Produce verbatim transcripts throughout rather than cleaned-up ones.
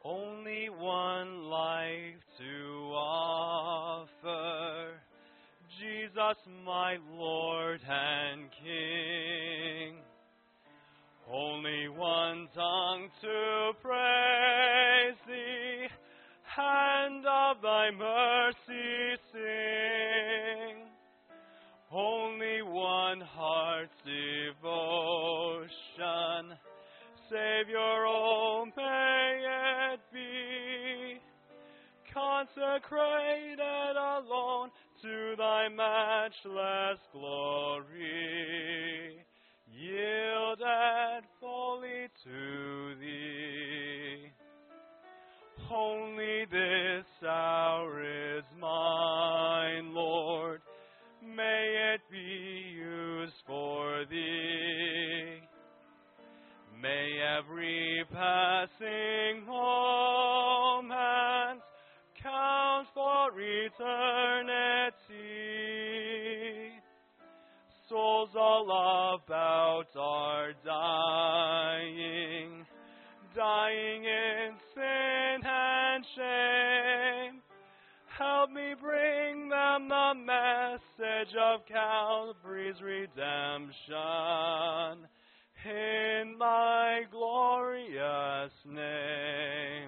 only one life to offer, Jesus my Lord and King. Only one tongue to praise Thee, and of Thy mercy sing. Only one heart's devotion, Savior, oh, may it be, consecrated alone to Thy matchless glory, yielded fully to Thee. Only this hour is mine, Lord, may it be used for Thee. May every passing moment count for eternity. Souls all about are dying, dying in sin and shame. Help me bring them the message of Calvary's redemption in Thy glorious name.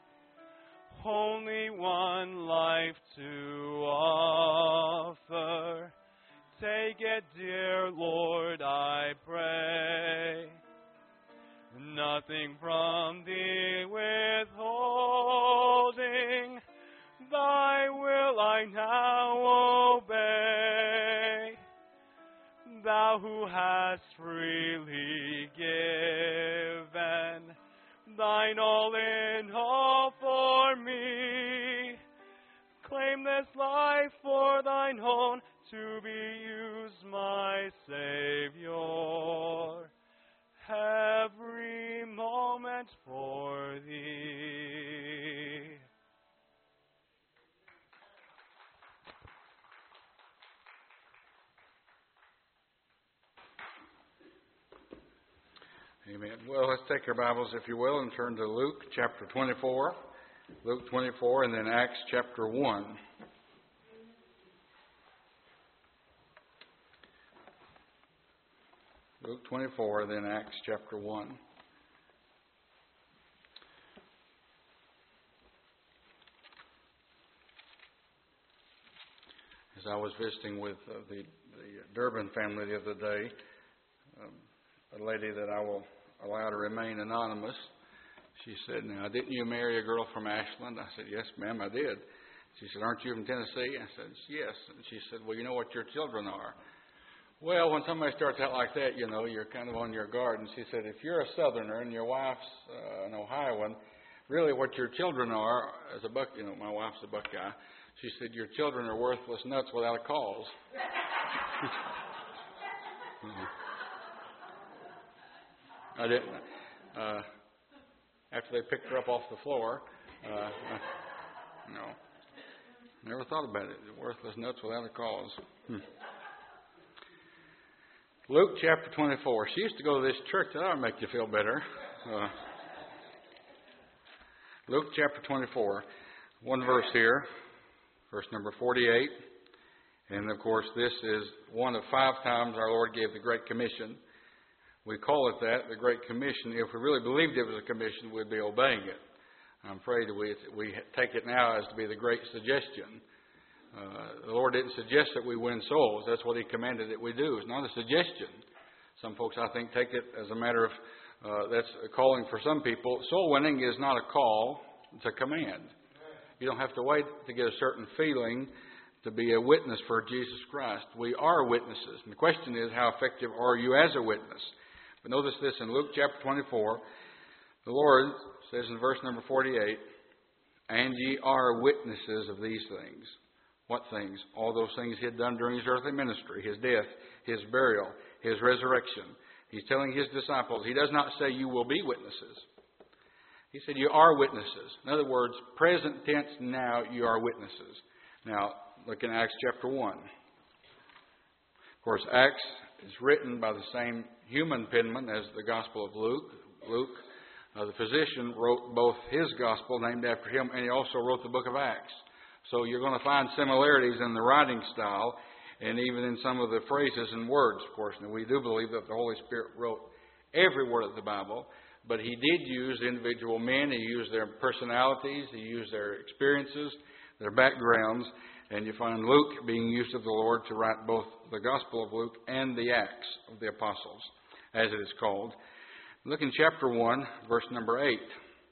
Only one life to offer, take it, dear Lord, I pray. Nothing from Thee withholding, Thy will I now obey. Thou who hast freely given Thine all in all for me, claim this life for Thine own, to be used, my Savior, every moment for Thee. Amen. Well, let's take our Bibles, if you will, and turn to Luke chapter twenty-four. Luke twenty-four, and then Acts chapter one. Luke twenty-four, then Acts chapter one. As I was visiting with uh, the, the Durbin family the other day, um, a lady that I will allow to remain anonymous, she said, "Now, didn't you marry a girl from Ashland?" I said, "Yes, ma'am, I did." She said, "Aren't you from Tennessee?" I said, "Yes." And she said, "Well, you know what your children are." Well, when somebody starts out like that, you know, you're kind of on your guard. And she said, "If you're a Southerner and your wife's uh, an Ohioan, really what your children are, as a buck, you know, my wife's a Buckeye," she said, "your children are worthless nuts without a cause." mm-hmm. I didn't. Uh, after they picked her up off the floor, uh, uh, no, never thought about it. Worthless nuts without a cause. Hmm. Luke chapter twenty-four. She used to go to this church. That ought to make you feel better. Uh, Luke chapter twenty-four. One verse here, verse number forty-eight. And of course, this is one of five times our Lord gave the Great Commission. We call it that, the Great Commission. If we really believed it was a commission, we'd be obeying it. I'm afraid we we take it now as to be the Great Suggestion. Uh, the Lord didn't suggest that we win souls. That's what He commanded that we do. It's not a suggestion. Some folks, I think, take it as a matter of, uh, that's a calling for some people. Soul winning is not a call. It's a command. You don't have to wait to get a certain feeling to be a witness for Jesus Christ. We are witnesses. And the question is, how effective are you as a witness? But notice this in Luke chapter twenty-four. The Lord says in verse number forty-eight, "And ye are witnesses of these things." What things? All those things He had done during His earthly ministry, His death, His burial, His resurrection. He's telling His disciples, He does not say you will be witnesses. He said you are witnesses. In other words, present tense now, you are witnesses. Now, look in Acts chapter one. Of course, Acts is written by the same human penman as the Gospel of Luke. Luke Uh, the physician wrote both his gospel, named after him, and he also wrote the book of Acts. So you're going to find similarities in the writing style and even in some of the phrases and words, of course. And we do believe that the Holy Spirit wrote every word of the Bible, but he did use individual men. He used their personalities. He used their experiences, their backgrounds. And you find Luke being used of the Lord to write both the Gospel of Luke and the Acts of the Apostles, as it is called. Look in chapter one, verse number eight.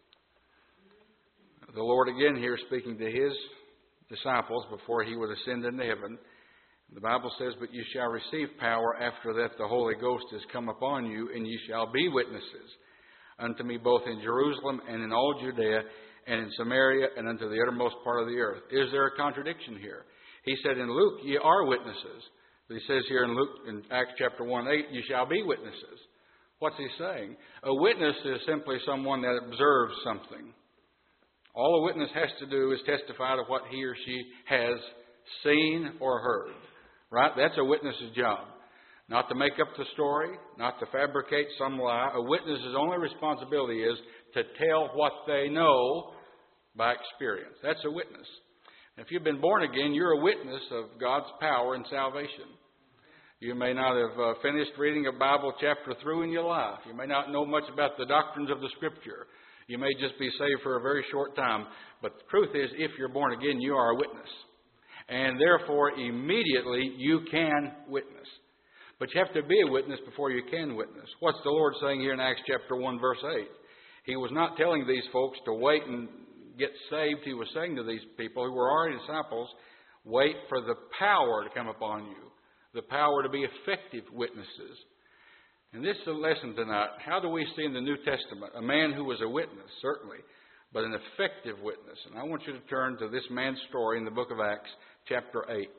The Lord again here speaking to his disciples before he would ascend into heaven. The Bible says, "But you shall receive power after that the Holy Ghost is come upon you, and you shall be witnesses unto me both in Jerusalem and in all Judea and in Samaria and unto the uttermost part of the earth." Is there a contradiction here? He said in Luke, "Ye are witnesses." But he says here in Luke, in Acts chapter one, eight, "You shall be witnesses." What's he saying? A witness is simply someone that observes something. All a witness has to do is testify to what he or she has seen or heard. Right? That's a witness's job. Not to make up the story, not to fabricate some lie. A witness's only responsibility is to tell what they know by experience. That's a witness. If you've been born again, you're a witness of God's power and salvation. You may not have uh, finished reading a Bible chapter through in your life. You may not know much about the doctrines of the Scripture. You may just be saved for a very short time. But the truth is, if you're born again, you are a witness. And therefore, immediately, you can witness. But you have to be a witness before you can witness. What's the Lord saying here in Acts chapter one, verse eight? He was not telling these folks to wait and get saved. He was saying to these people who were already disciples, wait for the power to come upon you. The power to be effective witnesses. And this is a lesson tonight. How do we see in the New Testament a man who was a witness, certainly, but an effective witness? And I want you to turn to this man's story in the book of Acts, chapter eight.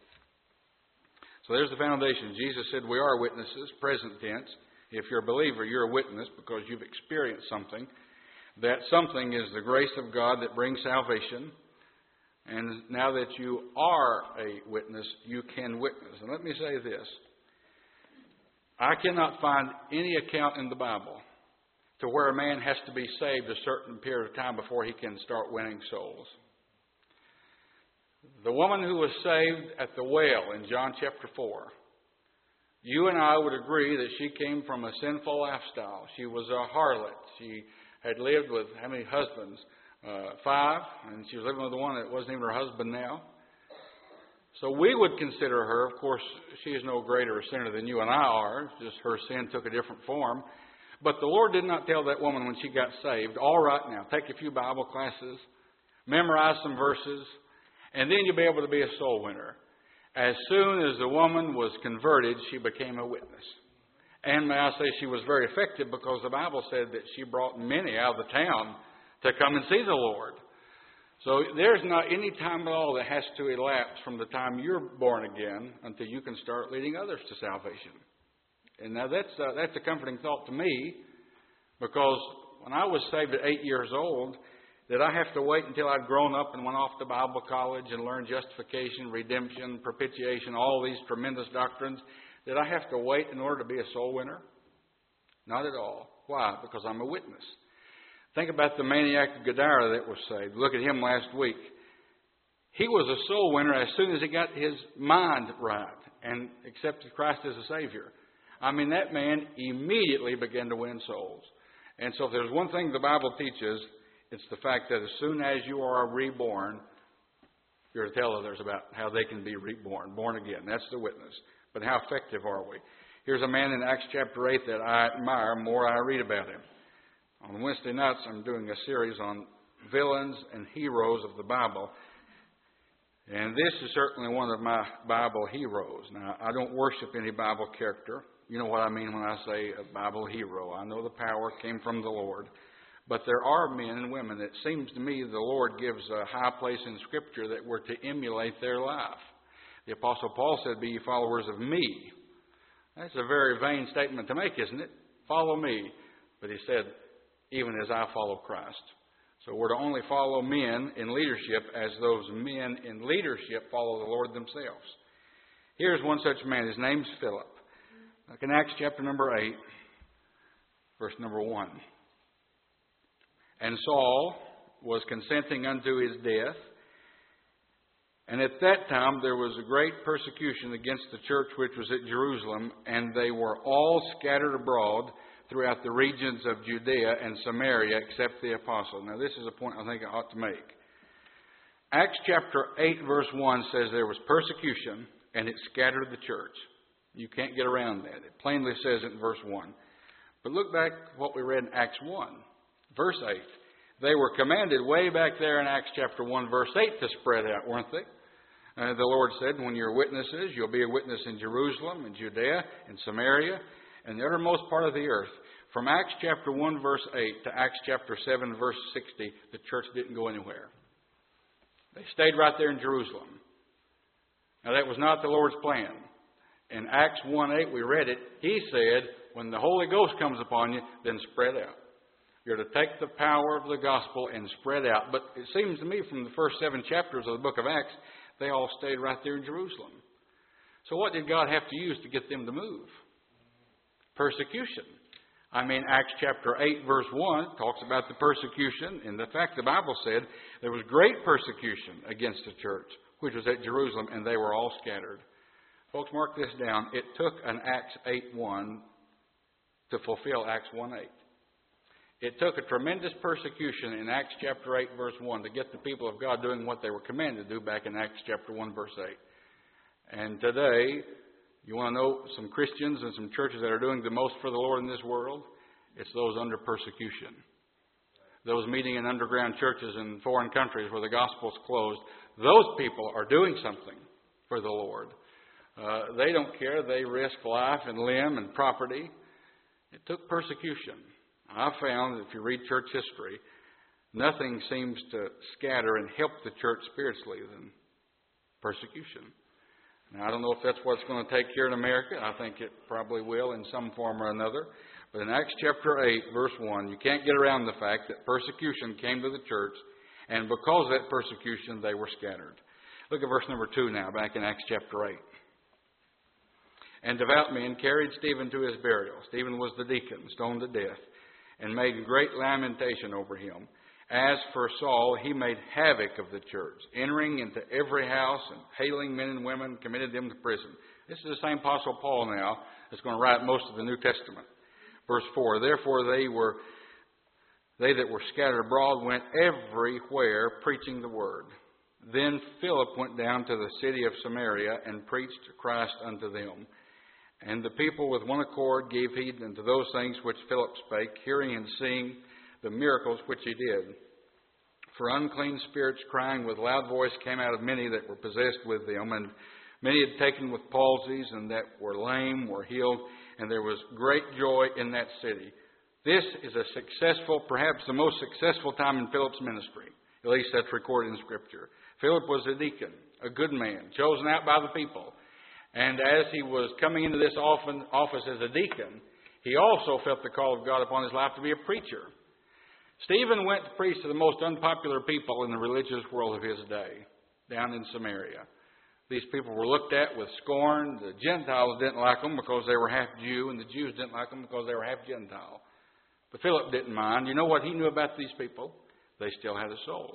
So there's the foundation. Jesus said we are witnesses, present tense. If you're a believer, you're a witness because you've experienced something. That something is the grace of God that brings salvation. And now that you are a witness, you can witness. And let me say this. I cannot find any account in the Bible to where a man has to be saved a certain period of time before he can start winning souls. The woman who was saved at the well in John chapter four, you and I would agree that she came from a sinful lifestyle. She was a harlot. She had lived with how many husbands? Uh, five, and she was living with the one that wasn't even her husband now. So we would consider her, of course, she is no greater a sinner than you and I are, just her sin took a different form. But the Lord did not tell that woman when she got saved, all right now, take a few Bible classes, memorize some verses, and then you'll be able to be a soul winner. As soon as the woman was converted, she became a witness. And may I say she was very effective because the Bible said that she brought many out of the town to come and see the Lord. So there's not any time at all that has to elapse from the time you're born again until you can start leading others to salvation. And now that's uh, that's a comforting thought to me, because when I was saved at eight years old, did I have to wait until I'd grown up and went off to Bible college and learned justification, redemption, propitiation, all these tremendous doctrines? Did I have to wait in order to be a soul winner? Not at all. Why? Because I'm a witness. Think about the maniac of Gadara that was saved. Look at him last week. He was a soul winner as soon as he got his mind right and accepted Christ as a Savior. I mean, that man immediately began to win souls. And so if there's one thing the Bible teaches, it's the fact that as soon as you are reborn, you're to tell others about how they can be reborn, born again. That's the witness. But how effective are we? Here's a man in Acts chapter eight that I admire more I read about him. On Wednesday nights, I'm doing a series on villains and heroes of the Bible. And this is certainly one of my Bible heroes. Now, I don't worship any Bible character. You know what I mean when I say a Bible hero. I know the power came from the Lord. But there are men and women that seems to me the Lord gives a high place in Scripture that we're to emulate their life. The Apostle Paul said, be ye followers of me. That's a very vain statement to make, isn't it? Follow me. But he said, even as I follow Christ. So we're to only follow men in leadership as those men in leadership follow the Lord themselves. Here's one such man. His name's Philip. Look in Acts chapter number eight, verse number one. and Saul was consenting unto his death. And at that time there was a great persecution against the church which was at Jerusalem, and they were all scattered abroad throughout the regions of Judea and Samaria, except the apostles. Now this is a point I think I ought to make. Acts chapter eight verse one says there was persecution, and it scattered the church. You can't get around that. It plainly says it in verse one. But look back at what we read in Acts one, verse eight. They were commanded way back there in Acts chapter one, verse eight to spread out, weren't they? Uh, the Lord said, when you're witnesses, you'll be a witness in Jerusalem, in Judea, in Samaria, and the uttermost part of the earth. From Acts chapter one, verse eight to Acts chapter seven, verse sixty, the church didn't go anywhere. They stayed right there in Jerusalem. Now that was not the Lord's plan. In Acts one eight, we read it. He said, when the Holy Ghost comes upon you, then spread out. You're to take the power of the gospel and spread out. But it seems to me from the first seven chapters of the book of Acts, they all stayed right there in Jerusalem. So what did God have to use to get them to move? Persecution. I mean, Acts chapter eight, verse one talks about the persecution. And the fact the Bible said there was great persecution against the church, which was at Jerusalem, and they were all scattered. Folks, mark this down. It took an Acts eight one to fulfill Acts one eight. It took a tremendous persecution in Acts chapter eight, verse one, to get the people of God doing what they were commanded to do back in Acts chapter one, verse eight. And today, you want to know some Christians and some churches that are doing the most for the Lord in this world? It's those under persecution. Those meeting in underground churches in foreign countries where the gospel's closed. Those people are doing something for the Lord. Uh, they don't care. They risk life and limb and property. It took persecution. I found that if you read church history, nothing seems to scatter and help the church spiritually than persecution. Now, I don't know if that's what it's going to take here in America. I think it probably will in some form or another. But in Acts chapter eight, verse one, you can't get around the fact that persecution came to the church, and because of that persecution, they were scattered. Look at verse number two now, back in Acts chapter eight. And devout men carried Stephen to his burial. Stephen was the deacon, stoned to death, and made great lamentation over him. As for Saul, he made havoc of the church, entering into every house and hailing men and women, committed them to prison. This is the same Apostle Paul now that's going to write most of the New Testament. Verse four, therefore they were they that were scattered abroad went everywhere preaching the word. Then Philip went down to the city of Samaria and preached Christ unto them. And the people with one accord gave heed unto those things which Philip spake, hearing and seeing the miracles which he did. For unclean spirits crying with loud voice came out of many that were possessed with them, and many had taken with palsies, and that were lame were healed, and there was great joy in that city. This is a successful, perhaps the most successful time in Philip's ministry. At least that's recorded in Scripture. Philip was a deacon, a good man, chosen out by the people. And as he was coming into this office as a deacon, he also felt the call of God upon his life to be a preacher. Stephen went to preach to the most unpopular people in the religious world of his day, down in Samaria. These people were looked at with scorn. The Gentiles didn't like them because they were half Jew, and the Jews didn't like them because they were half Gentile. But Philip didn't mind. You know what he knew about these people? They still had a soul.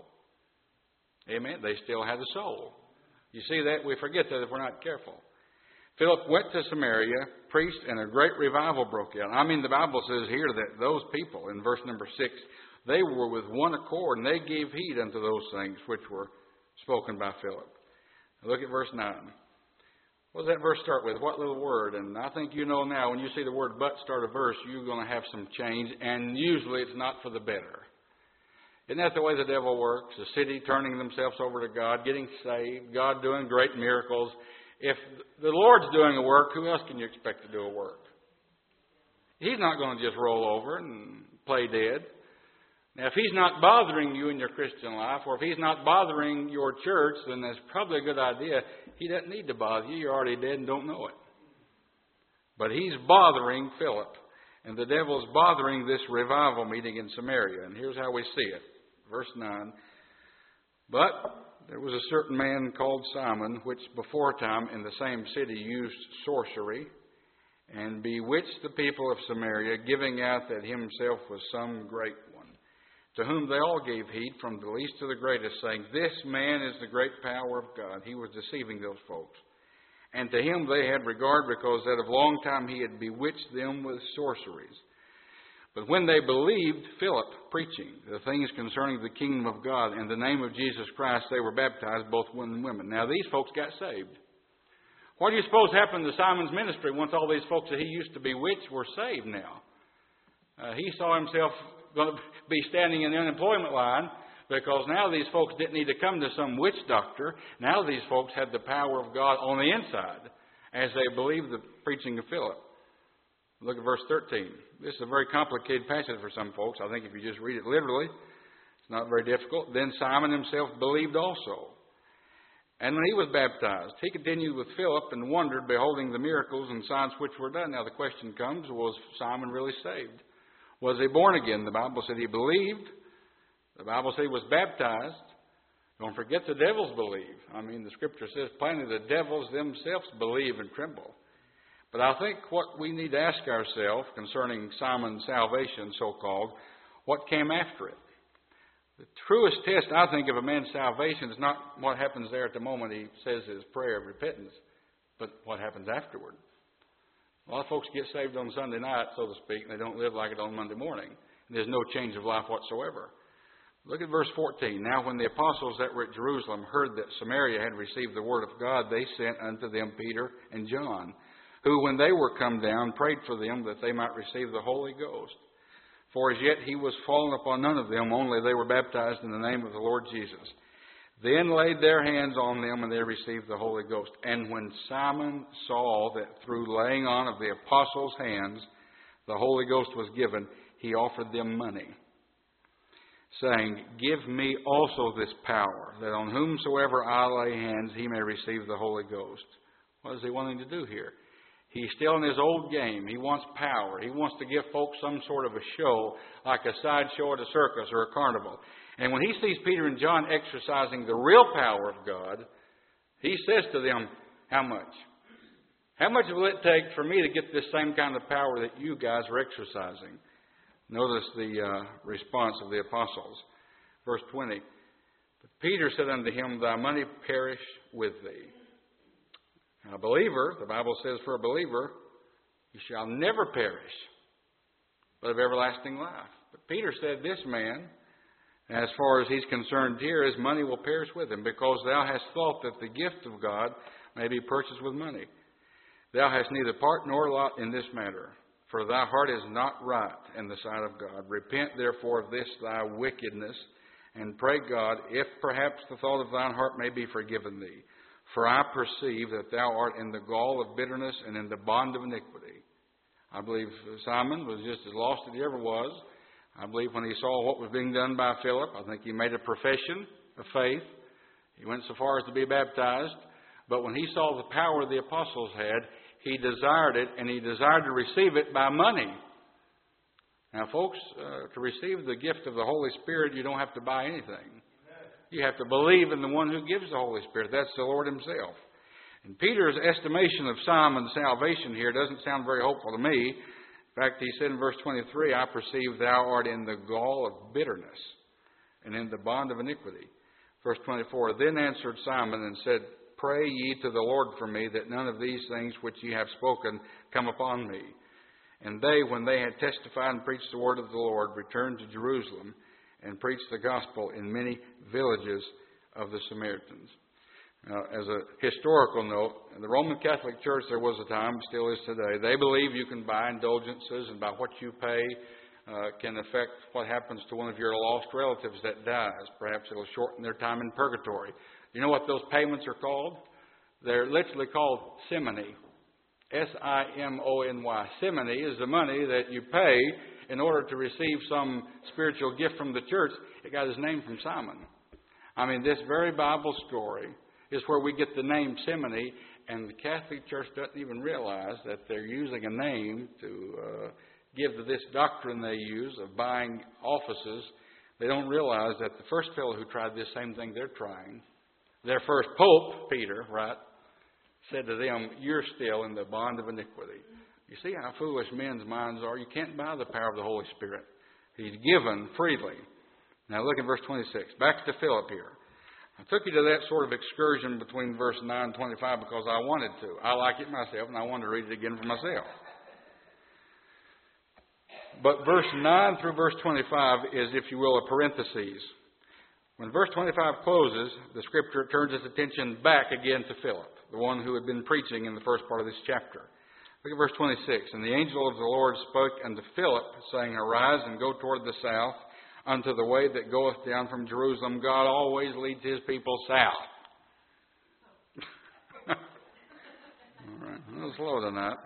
Amen? They still had a soul. You see that? We forget that if we're not careful. Philip went to Samaria, preached, and a great revival broke out. I mean, the Bible says here that those people, in verse number six, they were with one accord, and they gave heed unto those things which were spoken by Philip. Now look at verse nine. What does that verse start with? What little word? And I think you know now, when you see the word but start a verse, you're going to have some change, and usually it's not for the better. Isn't that the way the devil works? The city turning themselves over to God, getting saved, God doing great miracles. If the Lord's doing a work, who else can you expect to do a work? He's not going to just roll over and play dead. Now, if He's not bothering you in your Christian life, or if He's not bothering your church, then that's probably a good idea. He doesn't need to bother you. You're already dead and don't know it. But He's bothering Philip. And the devil's bothering this revival meeting in Samaria. And here's how we see it. Verse nine. But there was a certain man called Simon, which beforetime in the same city used sorcery, and bewitched the people of Samaria, giving out that himself was some great one. to whom they all gave heed, from the least to the greatest, saying, This man is the great power of God. He was deceiving those folks. And to him they had regard, because that of long time he had bewitched them with sorceries. But when they believed Philip preaching the things concerning the kingdom of God and the name of Jesus Christ, they were baptized, both men and women. Now these folks got saved. What do you suppose happened to Simon's ministry once all these folks that he used to bewitch were saved now? Uh, he saw himself going to be standing in the unemployment line, because now these folks didn't need to come to some witch doctor. Now these folks had the power of God on the inside as they believed the preaching of Philip. Look at verse thirteen. This is a very complicated passage for some folks. I think if you just read it literally, it's not very difficult. Then Simon himself believed also. And when he was baptized, he continued with Philip and wondered, beholding the miracles and signs which were done. Now the question comes, was Simon really saved? Was he born again? The Bible said he believed. The Bible said he was baptized. Don't forget the devils believe. I mean, the Scripture says plainly the devils themselves believe and tremble. But I think what we need to ask ourselves concerning Simon's salvation, so-called, what came after it? The truest test, I think, of a man's salvation is not what happens there at the moment he says his prayer of repentance, but what happens afterward. A lot of folks get saved on Sunday night, so to speak, and they don't live like it on Monday morning. And there's no change of life whatsoever. Look at verse fourteen. Now when the apostles that were at Jerusalem heard that Samaria had received the word of God, they sent unto them Peter and John, who, when they were come down, prayed for them that they might receive the Holy Ghost. For as yet he was fallen upon none of them, only they were baptized in the name of the Lord Jesus. Then laid their hands on them, and they received the Holy Ghost. And when Simon saw that through laying on of the apostles' hands the Holy Ghost was given, he offered them money, saying, Give me also this power, that on whomsoever I lay hands he may receive the Holy Ghost. What is he wanting to do here? He's still in his old game. He wants power. He wants to give folks some sort of a show, like a sideshow at a circus or a carnival. And when he sees Peter and John exercising the real power of God, he says to them, How much? How much will it take for me to get this same kind of power that you guys are exercising? Notice the uh, response of the apostles. Verse twenty. But Peter said unto him, Thy money perish with thee. Now, a believer, the Bible says for a believer, you shall never perish, but of everlasting life. But Peter said, This man, as far as he's concerned here, his money will perish with him, because thou hast thought that the gift of God may be purchased with money. Thou hast neither part nor lot in this matter, for thy heart is not right in the sight of God. Repent therefore of this thy wickedness, and pray God, if perhaps the thought of thine heart may be forgiven thee. For I perceive that thou art in the gall of bitterness and in the bond of iniquity. I believe Simon was just as lost as he ever was. I believe when he saw what was being done by Philip, I think he made a profession of faith. He went so far as to be baptized. But when he saw the power the apostles had, he desired it, and he desired to receive it by money. Now, folks, uh, to receive the gift of the Holy Spirit, you don't have to buy anything. You have to believe in the one who gives the Holy Spirit. That's the Lord himself. And Peter's estimation of Simon's salvation here doesn't sound very hopeful to me. In fact, he said in verse twenty-three, I perceive thou art in the gall of bitterness and in the bond of iniquity. Verse twenty-four, Then answered Simon and said, Pray ye to the Lord for me, that none of these things which ye have spoken come upon me. And they, when they had testified and preached the word of the Lord, returned to Jerusalem, and preached the gospel in many villages of the Samaritans. Now, as a historical note, in the Roman Catholic Church there was a time, still is today, they believe you can buy indulgences, and by what you pay uh, can affect what happens to one of your lost relatives that dies. Perhaps it'll shorten their time in purgatory. You know what those payments are called? They're literally called simony. S I M O N Y. Simony is the money that you pay in order to receive some spiritual gift from the church. It got his name from Simon. I mean, this very Bible story is where we get the name simony, and the Catholic Church doesn't even realize that they're using a name to uh, give to this doctrine they use of buying offices. They don't realize that the first fellow who tried this same thing they're trying, their first pope, Peter, right, said to them, You're still in the bond of iniquity. You see how foolish men's minds are? You can't buy the power of the Holy Spirit. He's given freely. Now look at verse twenty-six. Back to Philip here. I took you to that sort of excursion between verse nine and twenty-five because I wanted to. I like it myself, and I wanted to read it again for myself. But verse nine through verse twenty-five is, if you will, a parenthesis. When verse twenty-five closes, the Scripture turns its attention back again to Philip, the one who had been preaching in the first part of this chapter. Look at verse twenty-six. And the angel of the Lord spoke unto Philip, saying, Arise and go toward the south, unto the way that goeth down from Jerusalem. God always leads His people south. All right, a little slow tonight.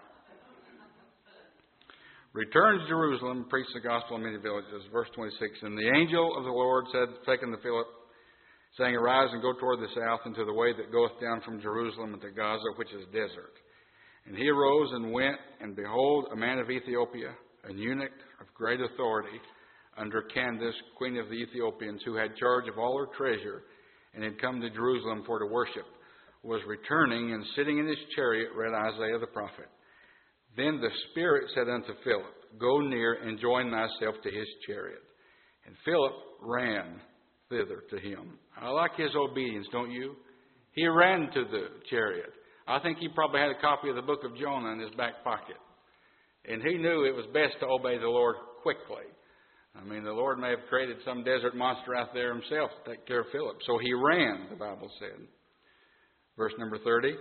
Return to Jerusalem, preach the gospel in many villages. Verse twenty-six. And the angel of the Lord said, taken to Philip, saying, Arise and go toward the south, into the way that goeth down from Jerusalem unto Gaza, which is desert. And he arose and went, and behold, a man of Ethiopia, an eunuch of great authority, under Candace, queen of the Ethiopians, who had charge of all her treasure, and had come to Jerusalem for to worship, was returning, and sitting in his chariot read Isaiah the prophet. Then the Spirit said unto Philip, Go near and join thyself to his chariot. And Philip ran thither to him. I like his obedience, don't you? He ran to the chariot. I think he probably had a copy of the book of Jonah in his back pocket. And he knew it was best to obey the Lord quickly. I mean, the Lord may have created some desert monster out there himself to take care of Philip. So he ran, the Bible said. Verse number thirty.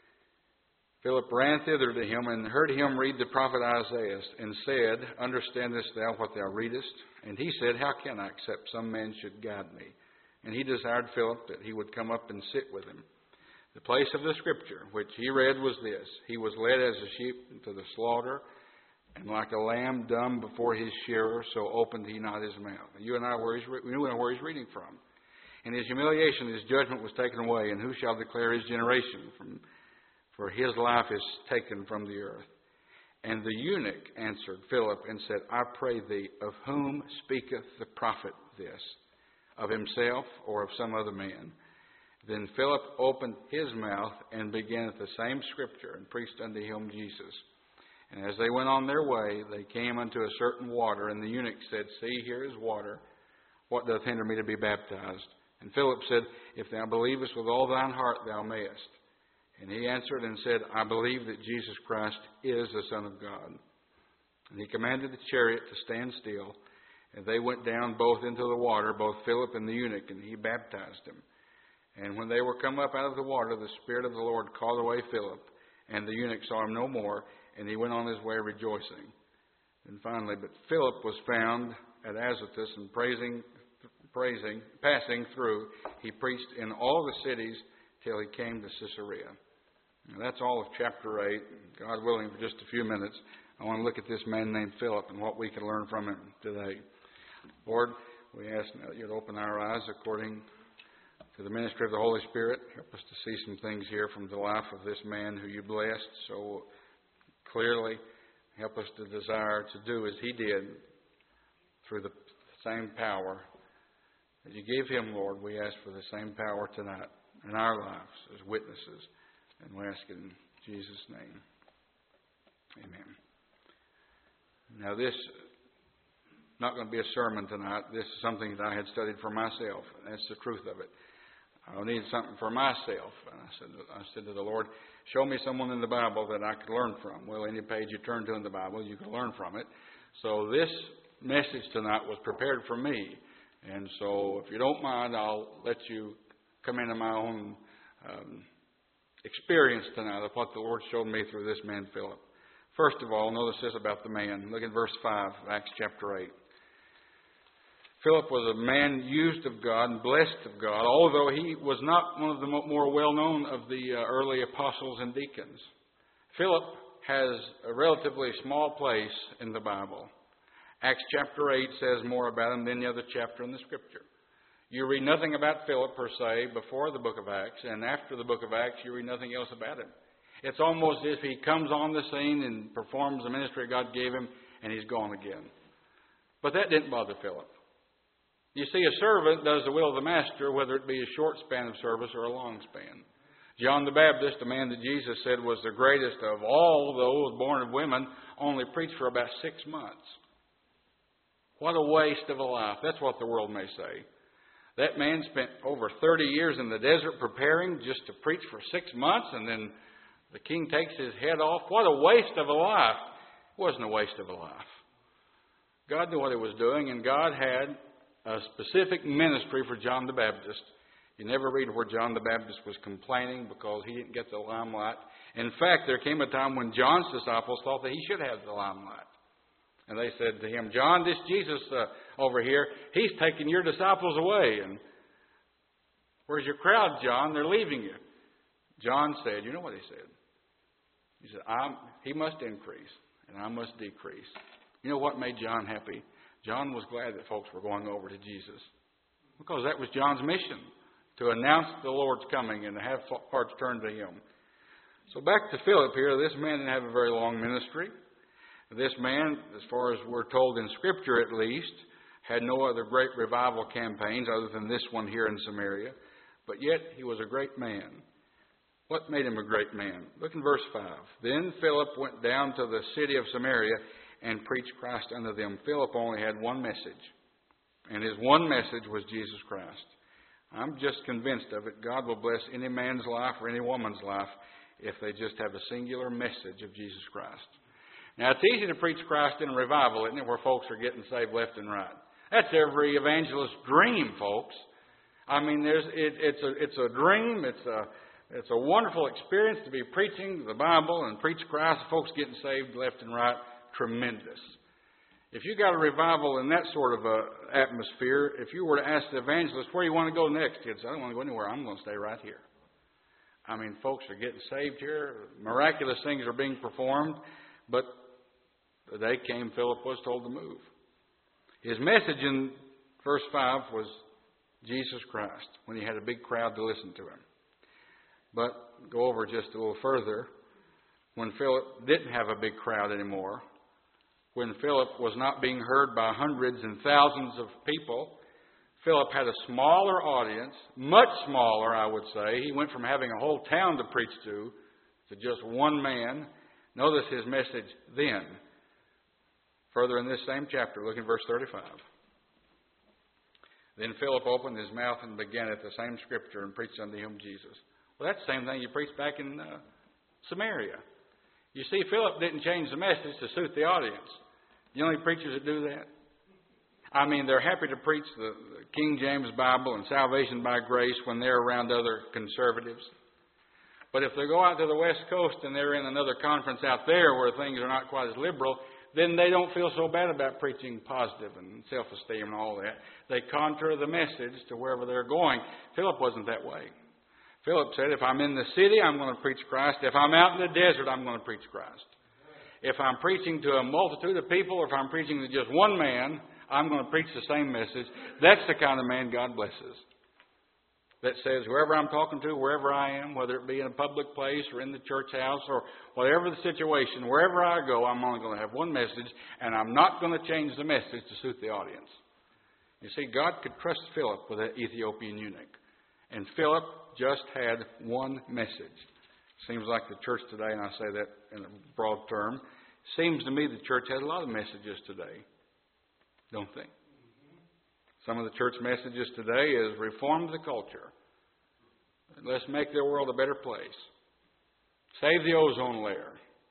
Philip ran thither to him and heard him read the prophet Isaiah, and said, Understandest thou what thou readest? And he said, How can I, except some man should guide me? And he desired Philip that he would come up and sit with him. The place of the Scripture which he read was this: He was led as a sheep to the slaughter, and like a lamb dumb before his shearer, so opened he not his mouth. And you and I, where he's, we know where he's reading from. In his humiliation, his judgment was taken away, and who shall declare his generation? From, for his life is taken from the earth. And the eunuch answered Philip and said, I pray thee, of whom speaketh the prophet this? Of himself or of some other man? Then Philip opened his mouth and began at the same Scripture, and preached unto him Jesus. And as they went on their way, they came unto a certain water, and the eunuch said, See, here is water. What doth hinder me to be baptized? And Philip said, If thou believest with all thine heart, thou mayest. And he answered and said, I believe that Jesus Christ is the Son of God. And he commanded the chariot to stand still. And they went down both into the water, both Philip and the eunuch, and he baptized him. And when they were come up out of the water, the Spirit of the Lord called away Philip, and the eunuch saw him no more, and he went on his way rejoicing. And finally, but Philip was found at Azotus, and praising, praising, passing through, he preached in all the cities till he came to Caesarea. Now, that's all of chapter eight. God willing, for just a few minutes, I want to look at this man named Philip and what we can learn from him today. Lord, we ask now that you'd open our eyes according to the ministry of the Holy Spirit. Help us to see some things here from the life of this man who you blessed so clearly. Help us to desire to do as he did through the same power that you gave him, Lord. We ask for the same power tonight in our lives as witnesses. And we ask it in Jesus' name. Amen. Now this is not going to be a sermon tonight. This is something that I had studied for myself. And that's the truth of it. I needed something for myself. And I said, I said to the Lord, show me someone in the Bible that I could learn from. Well, any page you turn to in the Bible, you can learn from it. So this message tonight was prepared for me. And so if you don't mind, I'll let you come into my own um, experience tonight of what the Lord showed me through this man, Philip. First of all, notice this about the man. Look at verse five of Acts chapter eight. Philip was a man used of God and blessed of God, although he was not one of the more well-known of the uh, early apostles and deacons. Philip has a relatively small place in the Bible. Acts chapter eight says more about him than any other chapter in the Scripture. You read nothing about Philip per se before the book of Acts, and after the book of Acts you read nothing else about him. It's almost as if he comes on the scene and performs the ministry God gave him, and he's gone again. But that didn't bother Philip. You see, a servant does the will of the master, whether it be a short span of service or a long span. John the Baptist, the man that Jesus said was the greatest of all those born of women, only preached for about six months. What a waste of a life. That's what the world may say. That man spent over thirty years in the desert preparing just to preach for six months, and then the king takes his head off. What a waste of a life. It wasn't a waste of a life. God knew what he was doing, and God had a specific ministry for John the Baptist. You never read where John the Baptist was complaining because he didn't get the limelight. In fact, there came a time when John's disciples thought that he should have the limelight. And they said to him, John, this Jesus uh, over here, he's taking your disciples away. And where's your crowd, John? They're leaving you. John said, you know what he said? He said, I'm, he must increase and I must decrease. You know what made John happy? John was glad that folks were going over to Jesus, because that was John's mission, to announce the Lord's coming and to have hearts turned to him. So back to Philip here. This man didn't have a very long ministry. This man, as far as we're told in Scripture at least, had no other great revival campaigns other than this one here in Samaria. But yet he was a great man. What made him a great man? Look in verse five. Then Philip went down to the city of Samaria and preached Christ unto them. Philip only had one message, and his one message was Jesus Christ. I'm just convinced of it. God will bless any man's life or any woman's life if they just have a singular message of Jesus Christ. Now, it's easy to preach Christ in a revival, isn't it, where folks are getting saved left and right. That's every evangelist's dream, folks. I mean, there's it, it's a it's a dream. It's a it's a wonderful experience to be preaching the Bible and preach Christ. Folks getting saved left and right. Tremendous. If you got a revival in that sort of a atmosphere, if you were to ask the evangelist, where do you want to go next? He'd say, I don't want to go anywhere. I'm going to stay right here. I mean, folks are getting saved here. Miraculous things are being performed. But the day came, Philip was told to move. His message in verse five was Jesus Christ, when he had a big crowd to listen to him. But go over just a little further. When Philip didn't have a big crowd anymore, when Philip was not being heard by hundreds and thousands of people, Philip had a smaller audience, much smaller, I would say. He went from having a whole town to preach to, to just one man. Notice his message then. Further in this same chapter, look in verse thirty-five. Then Philip opened his mouth and began at the same scripture and preached unto him Jesus. Well, that's the same thing you preached back in uh, Samaria. You see, Philip didn't change the message to suit the audience. The only preachers that do that. I mean, they're happy to preach the, the King James Bible and salvation by grace when they're around other conservatives. But if they go out to the West Coast and they're in another conference out there where things are not quite as liberal, then they don't feel so bad about preaching positive and self-esteem and all that. They contour the message to wherever they're going. Philip wasn't that way. Philip said, if I'm in the city, I'm going to preach Christ. If I'm out in the desert, I'm going to preach Christ. If I'm preaching to a multitude of people, or if I'm preaching to just one man, I'm going to preach the same message. That's the kind of man God blesses. That says, whoever I'm talking to, wherever I am, whether it be in a public place or in the church house or whatever the situation, wherever I go, I'm only going to have one message, and I'm not going to change the message to suit the audience. You see, God could trust Philip with that Ethiopian eunuch. And Philip just had one message. Seems like the church today, and I say that in a broad term, seems to me the church has a lot of messages today, don't they? Some of the church messages today is reform the culture. Let's make their world a better place. Save the ozone layer.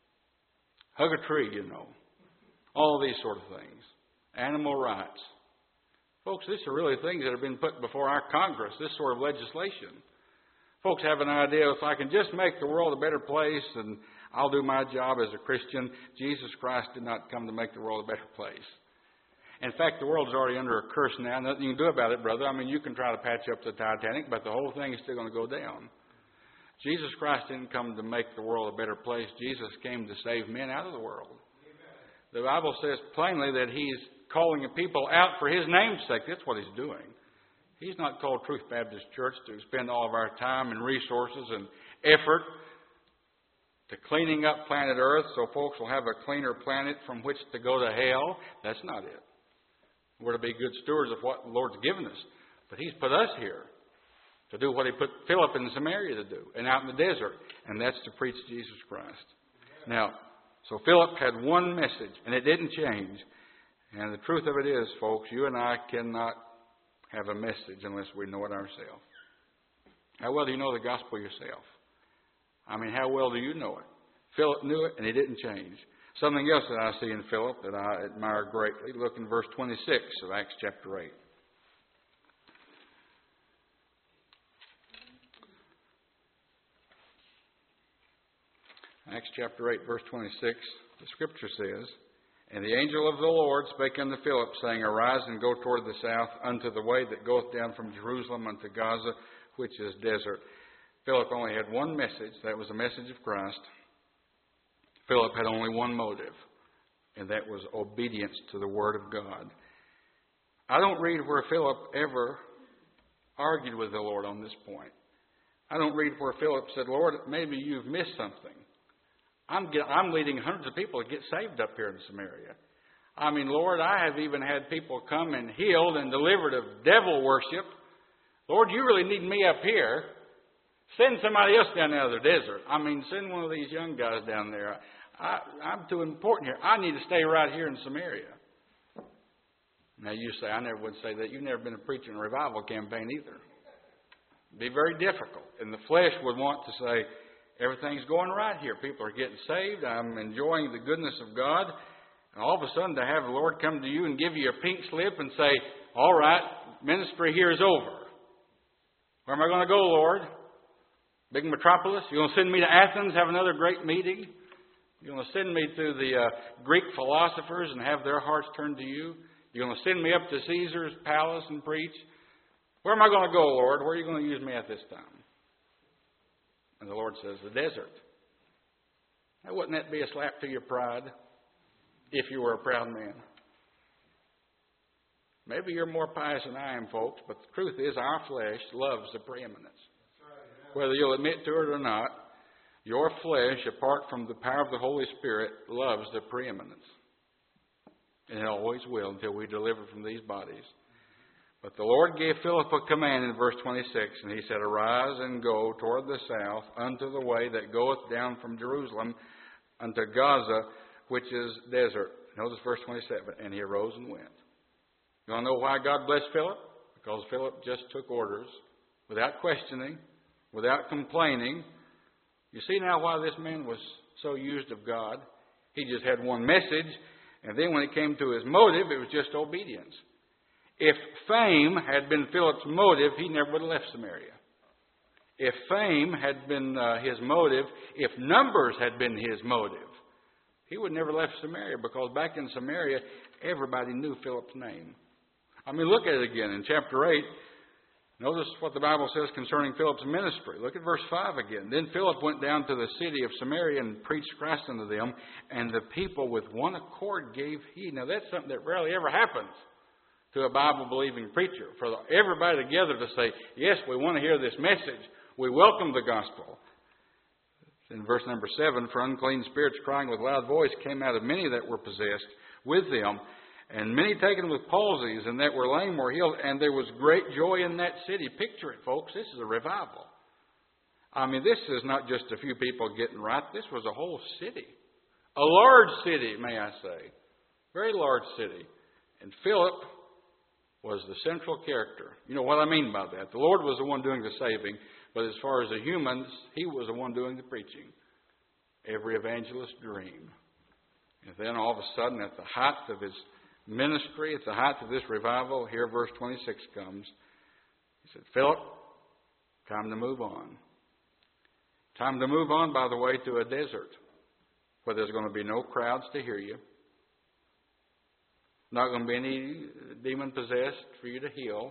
Hug a tree, you know. All these sort of things. Animal rights. Folks, these are really things that have been put before our Congress, this sort of legislation. Folks have an idea, if I can just make the world a better place, and I'll do my job as a Christian. Jesus Christ did not come to make the world a better place. In fact, the world's already under a curse now. Nothing you can do about it, brother. I mean, you can try to patch up the Titanic, but the whole thing is still going to go down. Jesus Christ didn't come to make the world a better place. Jesus came to save men out of the world. Amen. The Bible says plainly that He's calling a people out for His name's sake. That's what He's doing. He's not called Truth Baptist Church to spend all of our time and resources and effort to cleaning up planet Earth so folks will have a cleaner planet from which to go to hell. That's not it. We're to be good stewards of what the Lord's given us. But He's put us here to do what He put Philip in Samaria to do and out in the desert. And that's to preach Jesus Christ. Now, so Philip had one message and it didn't change. And the truth of it is, folks, you and I cannot have a message unless we know it ourselves. How well do you know the gospel yourself? I mean, how well do you know it? Philip knew it, and he didn't change. Something else that I see in Philip that I admire greatly. Look in verse twenty-six of Acts chapter eight. Acts chapter eight, verse twenty-six, the Scripture says, "And the angel of the Lord spake unto Philip, saying, Arise and go toward the south unto the way that goeth down from Jerusalem unto Gaza, which is desert." Philip only had one message. That was the message of Christ. Philip had only one motive, and that was obedience to the Word of God. I don't read where Philip ever argued with the Lord on this point. I don't read where Philip said, Lord, maybe you've missed something. I'm, get, I'm leading hundreds of people to get saved up here in Samaria. I mean, Lord, I have even had people come and healed and delivered of devil worship. Lord, you really need me up here. Send somebody else down out of the desert. I mean, send one of these young guys down there. I, I'm too important here. I need to stay right here in Samaria. Now, you say, I never would say that. You've never been a preaching revival campaign either. It'd be very difficult. And the flesh would want to say, everything's going right here. People are getting saved. I'm enjoying the goodness of God. And all of a sudden to have the Lord come to you and give you a pink slip and say, all right, ministry here is over. Where am I going to go, Lord? Big metropolis? You're going to send me to Athens, have another great meeting? You're going to send me to the uh, Greek philosophers and have their hearts turned to you? You're going to send me up to Caesar's palace and preach? Where am I going to go, Lord? Where are you going to use me at this time? And the Lord says, the desert. Now, wouldn't that be a slap to your pride if you were a proud man? Maybe you're more pious than I am, folks, but the truth is our flesh loves the preeminence. Whether you'll admit to it or not, your flesh, apart from the power of the Holy Spirit, loves the preeminence. And it always will until we deliver from these bodies. But the Lord gave Philip a command in verse twenty-six, and he said, Arise and go toward the south unto the way that goeth down from Jerusalem unto Gaza, which is desert. Notice verse twenty-seven. And he arose and went. You want to know why God blessed Philip? Because Philip just took orders without questioning, without complaining. You see now why this man was so used of God. He just had one message, and then when it came to his motive, it was just obedience. If fame had been Philip's motive, he never would have left Samaria. If fame had been uh, his motive, if numbers had been his motive, he would never have left Samaria, because back in Samaria, everybody knew Philip's name. I mean, look at it again in chapter eight. Notice what the Bible says concerning Philip's ministry. Look at verse five again. Then Philip went down to the city of Samaria and preached Christ unto them, and the people with one accord gave heed. Now, that's something that rarely ever happens to a Bible-believing preacher. For everybody together to say, yes, we want to hear this message. We welcome the gospel. In verse number seven, for unclean spirits crying with loud voice came out of many that were possessed with them, and many taken with palsies, and that were lame were healed, and there was great joy in that city. Picture it, folks. This is a revival. I mean, this is not just a few people getting right. This was a whole city. A large city, may I say. Very large city. And Philip was the central character. You know what I mean by that? The Lord was the one doing the saving, but as far as the humans, he was the one doing the preaching. Every evangelist's dream. And then all of a sudden, at the height of his ministry, at the height of this revival, here verse twenty-six comes. He said, Philip, time to move on. Time to move on, by the way, to a desert where there's going to be no crowds to hear you. Not going to be any demon possessed for you to heal.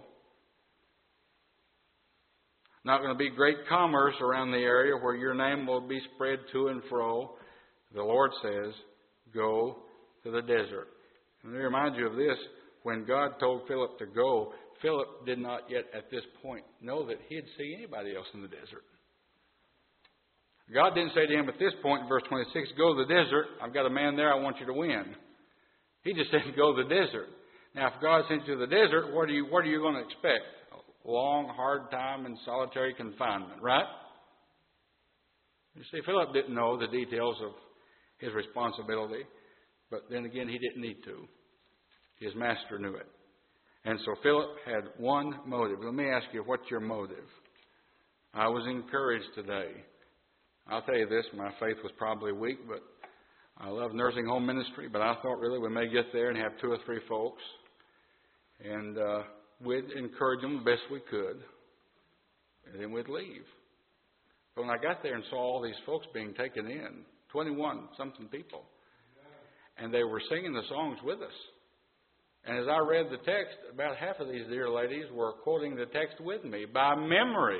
Not going to be great commerce around the area where your name will be spread to and fro. The Lord says, go to the desert. And let me remind you of this. When God told Philip to go, Philip did not yet at this point know that he'd see anybody else in the desert. God didn't say to him at this point in verse twenty-six, go to the desert. I've got a man there I want you to win. He just said, go to the desert. Now, if God sent you to the desert, what are you, what are you going to expect? A long, hard time in solitary confinement, right? You see, Philip didn't know the details of his responsibility, but then again, he didn't need to. His master knew it. And so Philip had one motive. Let me ask you, what's your motive? I was encouraged today. I'll tell you this, my faith was probably weak, but I love nursing home ministry, but I thought really we may get there and have two or three folks, and uh, we'd encourage them the best we could, and then we'd leave. But when I got there and saw all these folks being taken in, twenty-one something people, and they were singing the songs with us. And as I read the text, about half of these dear ladies were quoting the text with me by memory.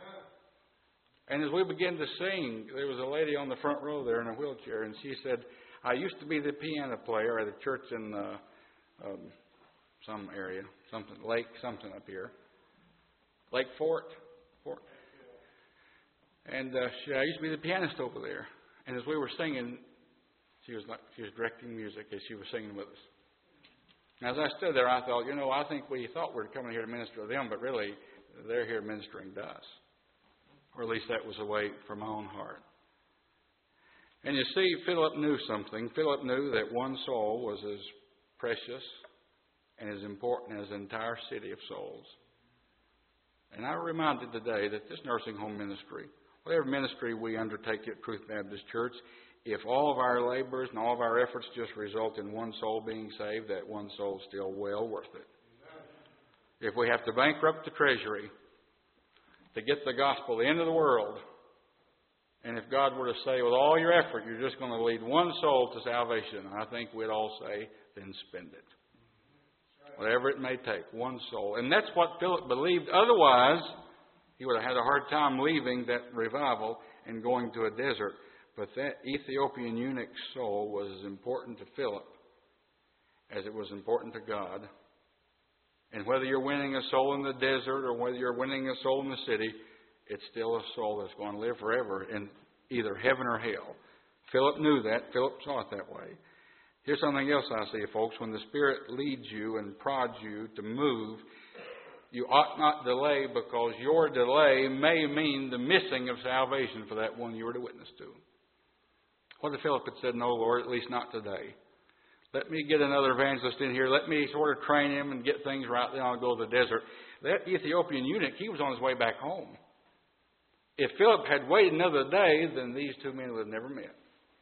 And as we began to sing, there was a lady on the front row there in a wheelchair, and she said, I used to be the piano player at a church in uh, um, some area, something, Lake something up here. Lake Fort. Fort. And uh, she, I used to be the pianist over there. And as we were singing, she was like, she was directing music as she was singing with us. Now, as I stood there, I thought, you know, I think we thought we were coming here to minister to them, but really, they're here ministering to us. Or at least that was the way from my own heart. And you see, Philip knew something. Philip knew that one soul was as precious and as important as the entire city of souls. And I'm reminded today that this nursing home ministry, whatever ministry we undertake at Truth Baptist Church, if all of our labors and all of our efforts just result in one soul being saved, that one soul is still well worth it. If we have to bankrupt the treasury to get the gospel to the end of the world, and if God were to say, with all your effort, you're just going to lead one soul to salvation, I think we'd all say, then spend it. Whatever it may take, one soul. And that's what Philip believed. Otherwise, he would have had a hard time leaving that revival and going to a desert. But that Ethiopian eunuch's soul was as important to Philip as it was important to God. And whether you're winning a soul in the desert or whether you're winning a soul in the city, it's still a soul that's going to live forever in either heaven or hell. Philip knew that. Philip saw it that way. Here's something else I see, folks. When the Spirit leads you and prods you to move, you ought not delay, because your delay may mean the missing of salvation for that one you were to witness to. What if Philip had said, no, Lord, at least not today? Let me get another evangelist in here. Let me sort of train him and get things right. Then I'll go to the desert. That Ethiopian eunuch, he was on his way back home. If Philip had waited another day, then these two men would have never met.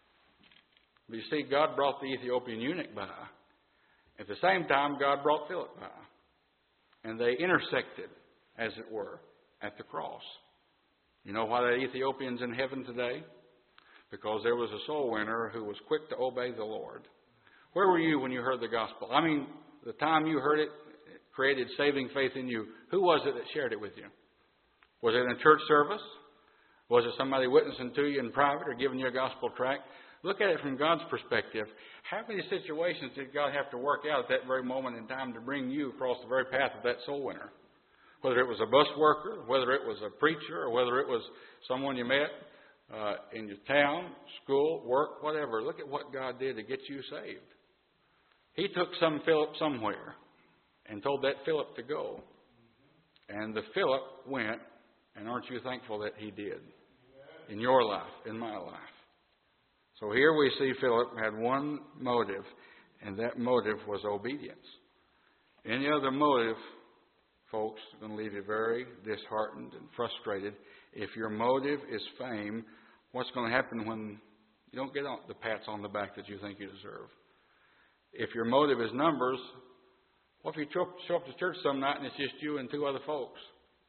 But you see, God brought the Ethiopian eunuch by. At the same time, God brought Philip by. And they intersected, as it were, at the cross. You know why that Ethiopian's in heaven today? Because there was a soul winner who was quick to obey the Lord. Where were you when you heard the gospel? I mean, the time you heard it, it created saving faith in you. Who was it that shared it with you? Was it in a church service? Was it somebody witnessing to you in private or giving you a gospel tract? Look at it from God's perspective. How many situations did God have to work out at that very moment in time to bring you across the very path of that soul winner? Whether it was a bus worker, whether it was a preacher, or whether it was someone you met uh, in your town, school, work, whatever. Look at what God did to get you saved. He took some Philip somewhere and told that Philip to go. And the Philip went, and aren't you thankful that he did? In your life, in my life. So here we see Philip had one motive, and that motive was obedience. Any other motive, folks, is going to leave you very disheartened and frustrated. If your motive is fame, what's going to happen when you don't get the pats on the back that you think you deserve? If your motive is numbers, what if you show up to church some night and it's just you and two other folks?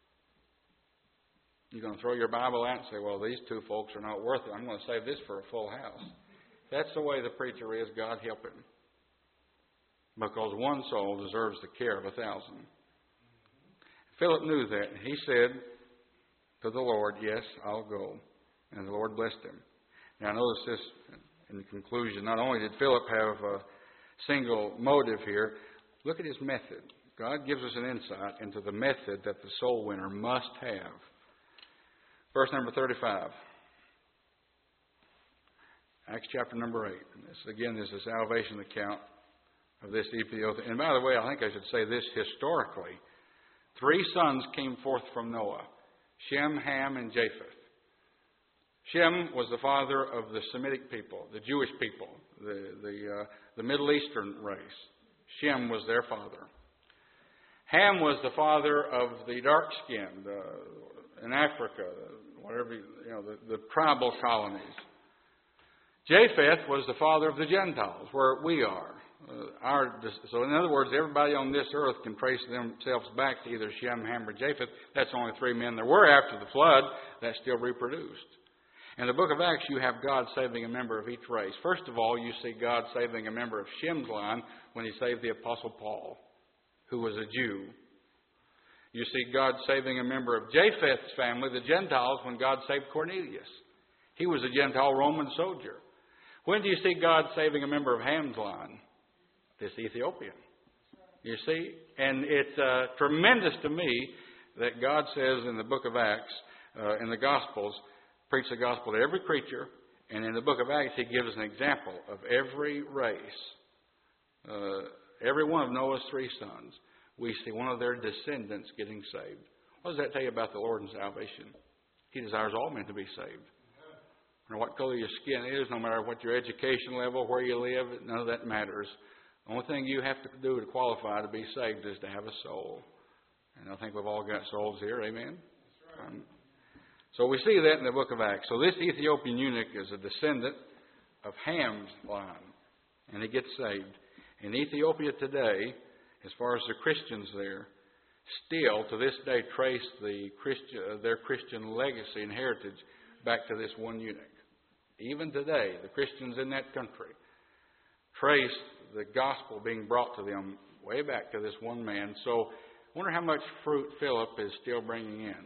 You're going to throw your Bible out and say, well, these two folks are not worth it. I'm going to save this for a full house. That's the way the preacher is. God help him. Because one soul deserves the care of a thousand. Philip knew that. He said to the Lord, yes, I'll go. And the Lord blessed him. Now, notice this in conclusion. Not only did Philip have a single motive here, look at his method. God gives us an insight into the method that the soul winner must have. Verse number thirty-five. Acts chapter number eight. This, again, is the salvation account of this Ethiopian. And by the way, I think I should say this historically. Three sons came forth from Noah. Shem, Ham, and Japheth. Shem was the father of the Semitic people, the Jewish people, the, the, uh, the Middle Eastern race. Shem was their father. Ham was the father of the dark-skinned uh, in Africa, whatever, you know, the, the tribal colonies. Japheth was the father of the Gentiles, where we are. Uh, our, so in other words, everybody on this earth can trace themselves back to either Shem, Ham, or Japheth. That's only three men there were after the flood that still reproduced. In the book of Acts, you have God saving a member of each race. First of all, you see God saving a member of Shem's line when he saved the Apostle Paul, who was a Jew. You see God saving a member of Japheth's family, the Gentiles, when God saved Cornelius. He was a Gentile Roman soldier. When do you see God saving a member of Ham's line? This Ethiopian. You see? And it's uh, tremendous to me that God says in the book of Acts, uh, in the Gospels, preach the gospel to every creature. And in the book of Acts, he gives an example of every race. Uh, every one of Noah's three sons. We see one of their descendants getting saved. What does that tell you about the Lord and salvation? He desires all men to be saved. No matter what color your skin is, no matter what your education level, where you live, none of that matters. The only thing you have to do to qualify to be saved is to have a soul. And I think we've all got souls here, amen? That's right. Um, so we see that in the book of Acts. So this Ethiopian eunuch is a descendant of Ham's line, and he gets saved. In Ethiopia today, as far as the Christians there, still to this day trace the Christian, uh, their Christian legacy and heritage back to this one eunuch. Even today, the Christians in that country trace the gospel being brought to them way back to this one man. So I wonder how much fruit Philip is still bringing in.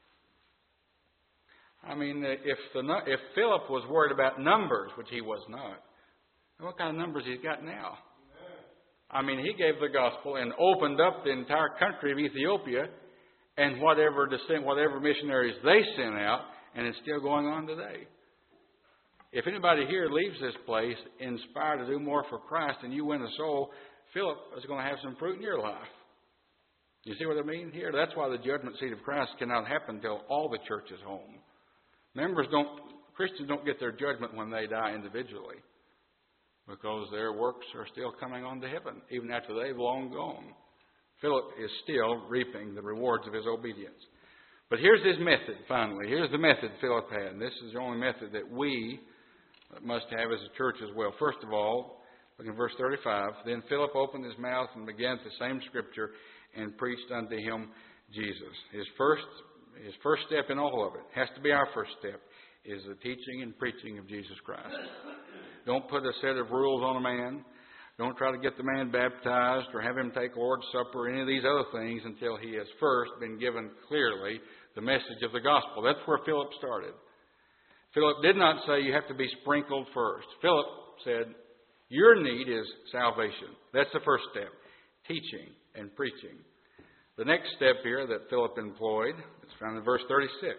I mean, if the if Philip was worried about numbers, which he was not, what kind of numbers he's got now? I mean, he gave the gospel and opened up the entire country of Ethiopia and whatever descent, whatever missionaries they sent out, and it's still going on today. If anybody here leaves this place inspired to do more for Christ and you win a soul, Philip is going to have some fruit in your life. You see what I mean here? That's why the judgment seat of Christ cannot happen until all the church is home. Members don't, Christians don't get their judgment when they die individually, because their works are still coming on to heaven, even after they've long gone. Philip is still reaping the rewards of his obedience. But here's his method, finally. Here's the method Philip had. And this is the only method that we must have as a church as well. First of all, look in verse thirty-five. Then Philip opened his mouth and began the same scripture and preached unto him Jesus. His first, his first step in all of it, has to be our first step, is the teaching and preaching of Jesus Christ. Don't put a set of rules on a man. Don't try to get the man baptized or have him take Lord's Supper or any of these other things until he has first been given clearly the message of the gospel. That's where Philip started. Philip did not say you have to be sprinkled first. Philip said your need is salvation. That's the first step, teaching and preaching. The next step here that Philip employed is found in verse thirty-six.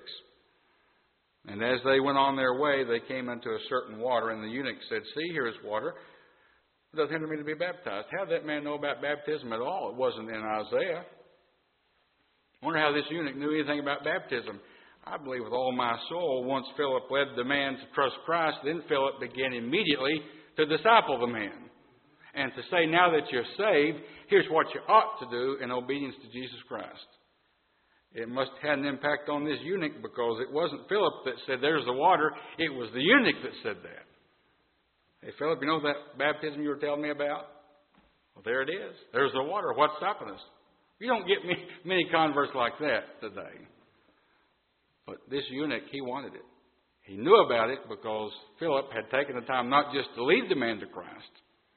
And as they went on their way, they came into a certain water, and the eunuch said, see, here is water. It doesn't hinder me to be baptized. How did that man know about baptism at all? It wasn't in Isaiah. I wonder how this eunuch knew anything about baptism. I believe with all my soul, once Philip led the man to trust Christ, then Philip began immediately to disciple the man. And to say, now that you're saved, here's what you ought to do in obedience to Jesus Christ. It must have had an impact on this eunuch, because it wasn't Philip that said, there's the water. It was the eunuch that said that. Hey, Philip, you know that baptism you were telling me about? Well, there it is. There's the water. What's stopping us? You don't get many, many converts like that today. But this eunuch, he wanted it. He knew about it because Philip had taken the time not just to lead the man to Christ,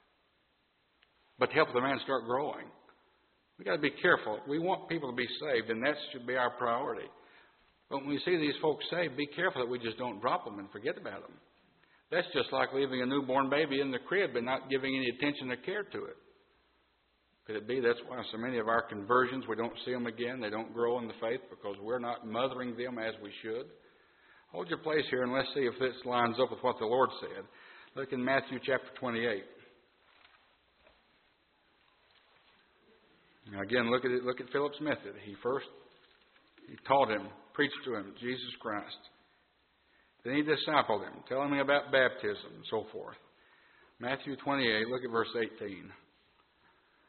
but to help the man start growing. We've got to be careful. We want people to be saved, and that should be our priority. But when we see these folks saved, be careful that we just don't drop them and forget about them. That's just like leaving a newborn baby in the crib and not giving any attention or care to it. Could it be that's why so many of our conversions, we don't see them again, they don't grow in the faith, because we're not mothering them as we should? Hold your place here and let's see if this lines up with what the Lord said. Look in Matthew chapter twenty-eight. Now again, look at it, look at Philip's method. He first he taught him, preached to him Jesus Christ. Then he discipled him, telling him about baptism and so forth. Matthew twenty-eight, look at verse eighteen.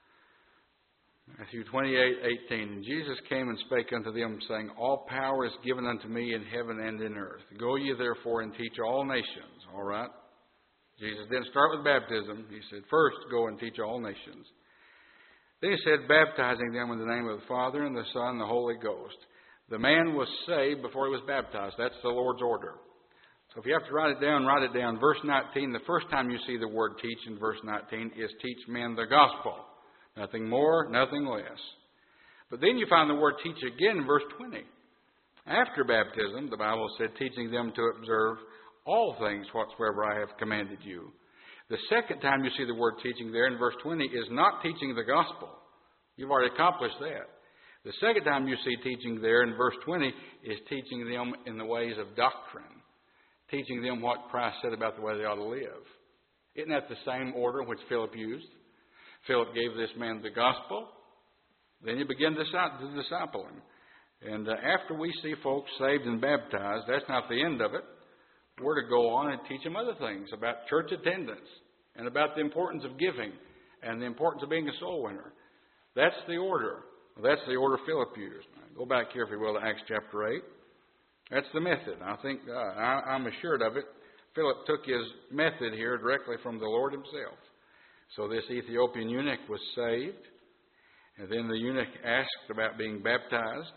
Matthew twenty-eight eighteen. And Jesus came and spake unto them, saying, All power is given unto me in heaven and in earth. Go ye therefore and teach all nations. All right? Jesus didn't start with baptism. He said, first, go and teach all nations. Then he said, baptizing them in the name of the Father and the Son and the Holy Ghost. The man was saved before he was baptized. That's the Lord's order. So if you have to write it down, write it down. Verse nineteen, the first time you see the word teach in verse nineteen is teach men the gospel. Nothing more, nothing less. But then you find the word teach again in verse twenty. After baptism, the Bible said, teaching them to observe all things whatsoever I have commanded you. The second time you see the word teaching there in verse twenty is not teaching the gospel. You've already accomplished that. The second time you see teaching there in verse twenty is teaching them in the ways of doctrine. Teaching them what Christ said about the way they ought to live. Isn't that the same order which Philip used? Philip gave this man the gospel. Then you begin to disciple him. And uh, after we see folks saved and baptized, that's not the end of it. We're to go on and teach them other things about church attendance and about the importance of giving and the importance of being a soul winner. That's the order. That's the order Philip used. Go back here, if you will, to Acts chapter eight. That's the method. I think, uh, I, I'm assured of it. Philip took his method here directly from the Lord himself. So this Ethiopian eunuch was saved. And then the eunuch asked about being baptized.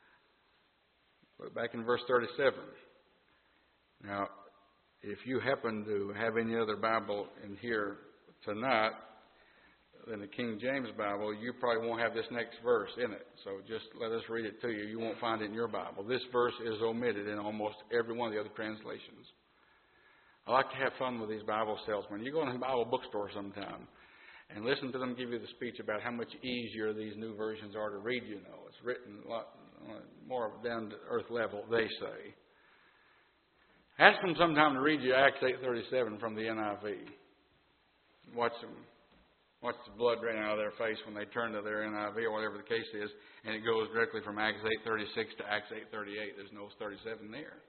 Look back in verse thirty-seven. Now, if you happen to have any other Bible in here tonight than the King James Bible, you probably won't have this next verse in it. So just let us read it to you. You won't find it in your Bible. This verse is omitted in almost every one of the other translations. I like to have fun with these Bible salesmen. You go in a Bible bookstore sometime and listen to them give you the speech about how much easier these new versions are to read, you know. It's written a lot more down-to-earth level, they say. Ask them sometime to read you Acts eight thirty-seven from the N I V. Watch them. Watch the blood drain out of their face when they turn to their N I V or whatever the case is, and it goes directly from Acts eight thirty-six to Acts eight thirty-eight. There's no thirty-seven there.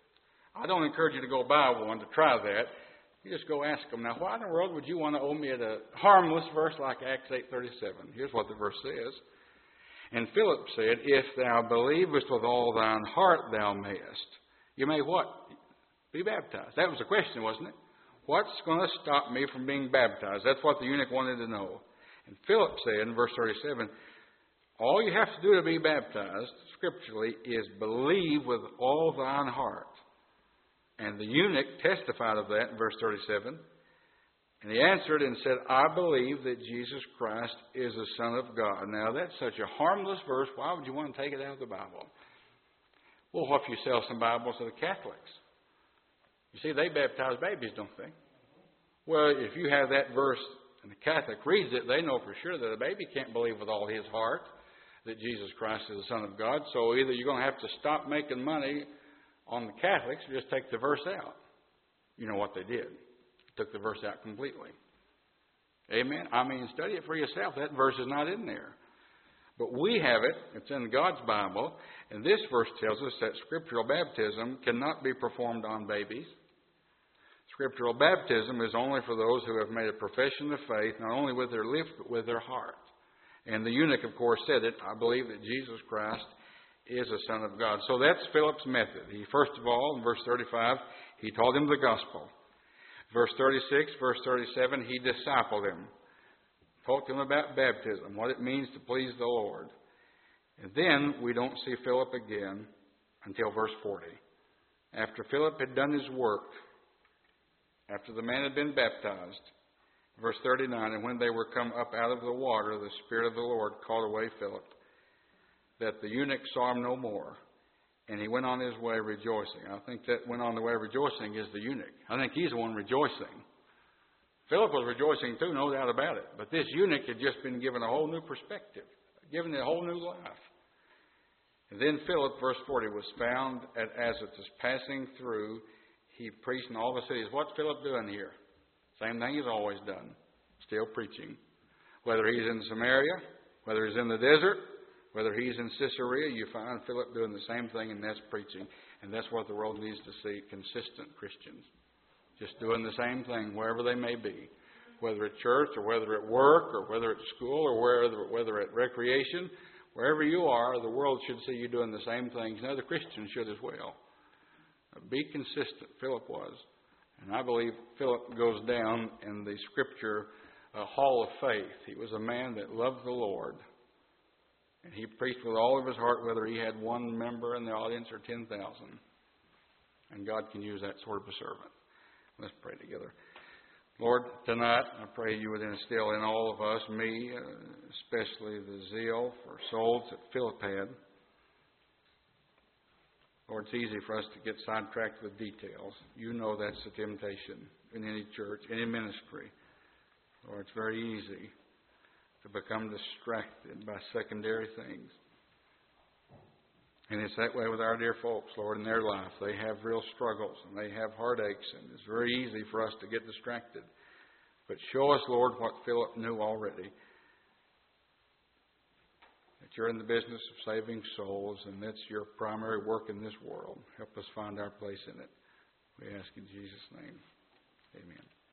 I don't encourage you to go buy one to try that. You just go ask them, now, why in the world would you want to owe me a harmless verse like Acts eight thirty-seven? Here's what the verse says. And Philip said, if thou believest with all thine heart, thou mayest. You may what? Be baptized. That was the question, wasn't it? What's going to stop me from being baptized? That's what the eunuch wanted to know. And Philip said in verse thirty-seven, all you have to do to be baptized, scripturally, is believe with all thine heart. And the eunuch testified of that in verse thirty-seven. And he answered and said, I believe that Jesus Christ is the Son of God. Now, that's such a harmless verse. Why would you want to take it out of the Bible? Well, what if you sell some Bibles to the Catholics? You see, they baptize babies, don't they? Well, if you have that verse and the Catholic reads it, they know for sure that a baby can't believe with all his heart that Jesus Christ is the Son of God. So either you're going to have to stop making money on the Catholics or just take the verse out. You know what they did. Took the verse out completely. Amen? I mean, study it for yourself. That verse is not in there. But we have it. It's in God's Bible. And this verse tells us that scriptural baptism cannot be performed on babies. Scriptural baptism is only for those who have made a profession of faith, not only with their lips, but with their heart. And the eunuch, of course, said it. I believe that Jesus Christ is the Son of God. So that's Philip's method. He, first of all, in verse thirty-five, he taught him the gospel. Verse thirty-six, verse thirty-seven, he discipled him. Taught him about baptism, what it means to please the Lord. And then we don't see Philip again until verse forty. After Philip had done his work, after the man had been baptized, verse thirty-nine, and when they were come up out of the water, the Spirit of the Lord called away Philip, that the eunuch saw him no more, and he went on his way rejoicing. I think that went on the way rejoicing is the eunuch. I think he's the one rejoicing. Philip was rejoicing too, no doubt about it. But this eunuch had just been given a whole new perspective, given a whole new life. And then Philip, verse forty, was found at, as it was passing through. He preached in all the cities. What's Philip doing here? Same thing he's always done. Still preaching. Whether he's in Samaria, whether he's in the desert, whether he's in Caesarea, you find Philip doing the same thing, and that's preaching. And that's what the world needs to see, consistent Christians. Just doing the same thing wherever they may be. whether at church or whether at work or whether at school or whether, whether at recreation, wherever you are, the world should see you doing the same things, and other Christians should as well. Be consistent. Philip was. And I believe Philip goes down in the Scripture uh, hall of faith. He was a man that loved the Lord. And he preached with all of his heart, whether he had one member in the audience or ten thousand. And God can use that sort of a servant. Let's pray together. Lord, tonight I pray you would instill in all of us, me, uh, especially the zeal for souls that Philip had. Lord, it's easy for us to get sidetracked with details. You know that's a temptation in any church, any ministry. Lord, it's very easy to become distracted by secondary things. And it's that way with our dear folks, Lord, in their life. They have real struggles and they have heartaches, and it's very easy for us to get distracted. But show us, Lord, what Philip knew already. That you're in the business of saving souls, and that's your primary work in this world. Help us find our place in it. We ask in Jesus' name. Amen.